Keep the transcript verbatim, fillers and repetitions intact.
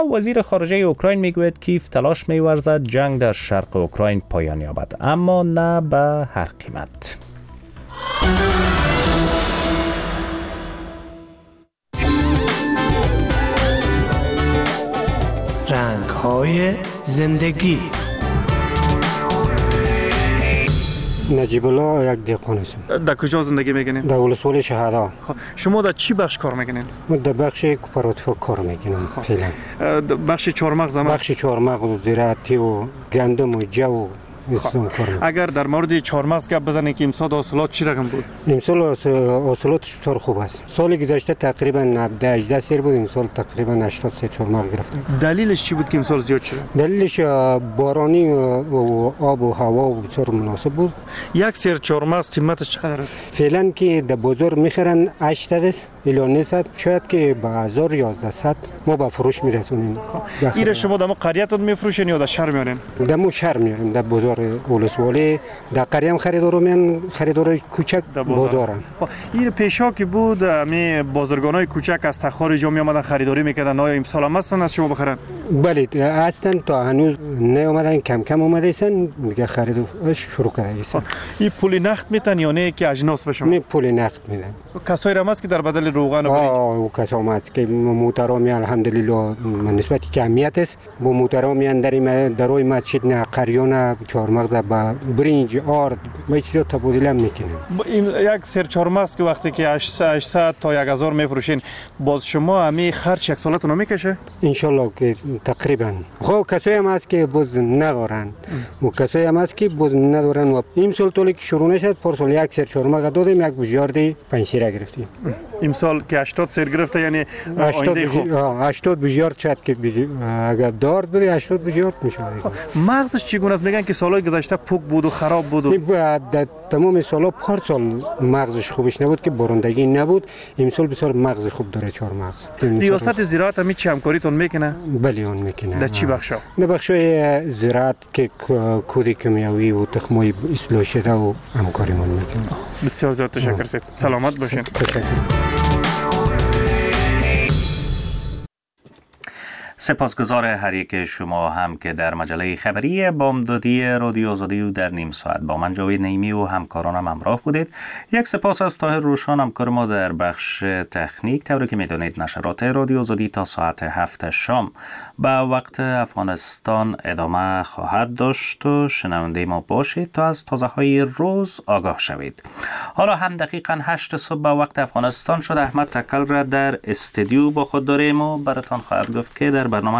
وزیر خارجه اوکراین میگوید کیف تلاش می‌ورزد جنگ در شرق اوکراین پایان یابد، اما نه به هر قیمت. رنگ‌های زندگی. نجیب الله یک دهقان هستم. در کجا زندگی میکنین؟ در ولسوالی شهدا. خب شما در چی بخش کار میکنین؟ من در بخش کوپراتیو کار میکنم فعلا. در بخش چهارمغز هم؟ بخش چهارمغز و زراعتی و گندم و جو و اگر در مورد چهارمغز گپ بزنید که امسال حاصلات چی رقم بود؟ امسال حاصلاتش بسیار خوب است. سال گذشته تقریبا هفده هجده سیر بود، امسال تقریبا هشتاد سیر چهارمغز گرفتیم. دلیلش چی بود که امسال زیاد شد؟ دلیلش بارانی و آب و هوا بسیار مناسب بود. یک سیر چهارمغز قیمتش چقدر است؟ فعلا که در بازار میخرن هشتصد است الی نهصد، شاید که به هزار یازده ما به فروش میرسونیم. این شما در قریه‌تون میفروشین یا در شهر میارین؟ در مو شهر میاریم، در بازار ولسوالی. در قریه هم خریدارا میان، خریدارای کوچک بازارن. این پیشا که بود می بازرگانای کوچک از تخار جا می اومدن خریداری میکردن، آیا امسال هم هستن از شما بخرن؟ بله هستن، تا هنوز نیومدن، کم کم اومده ایستن دیگه خرید شروع کرده ایستن. این پول نقد میتن یا نه که اجناس به شما؟ نه پول نقد میدن. کسایی هم هست که در بدل روغن و آه کسایی هم هست که محترامی الحمدلله نسبت کمیت است، با محترامی در دروی مسجد نه قریون چهارمغز با برنج آرد می چیزا تبادله میکنیم. یک سر چهارمغز که وقتی که هشتصد تا هزار میفروشین، باز شما همین خرج یک سالتون میکشه؟ ان شاء الله که تقریبا. خب کسایی هم هست که باز ندارن و کسایی هم هست که باز ندارن. و این سال طولی که شروع نشد پارسال یک سر چهارمغز دادیم، یک بوجیارد پنج سیر گرفتیم. امسال که هشتاد سیر گرفته یعنی آینده خوب. هشتاد بوجیارد شد که اگر دارد بده هشتاد بوجیارد میشه. مغزش چگونه است؟ میگن که سالهای گذشته پوک بود و خراب بود و در تمام سالا پارسال مغزش خوبش نبود که بارندگی نبود. امسال بسیار مغز خوب داره چهارمغز. ریاست زراعت هم چه همکاریتون میکنه؟ بله اون میکنه. در چی بخشا؟ در بخشای زراعت که کود کیمیاوی و تخمای اصلاح شده و همکاریمون میکنه. بسیار زیاد تشکر سید. سلامت باشین. تشکر. سپاسگزار هر یک شما هم که در مجله خبری بامدادی رادیو آزادی و در نیم ساعت با من جاوید نعیمی و همکارانم همراه بودید. یک سپاس از طاهر روشان همکار ما در بخش تکنیک. طوری که میدونید نشرات رادیو آزادی تا ساعت هفت شام به وقت افغانستان ادامه خواهد داشت و شنونده ما باشید تا از تازه های روز آگاه شوید. حالا هم دقیقاً هشت صبح به وقت افغانستان شد. احمد تکل را در استودیو با خود داریم و براتان خواهد گفت که در برنامه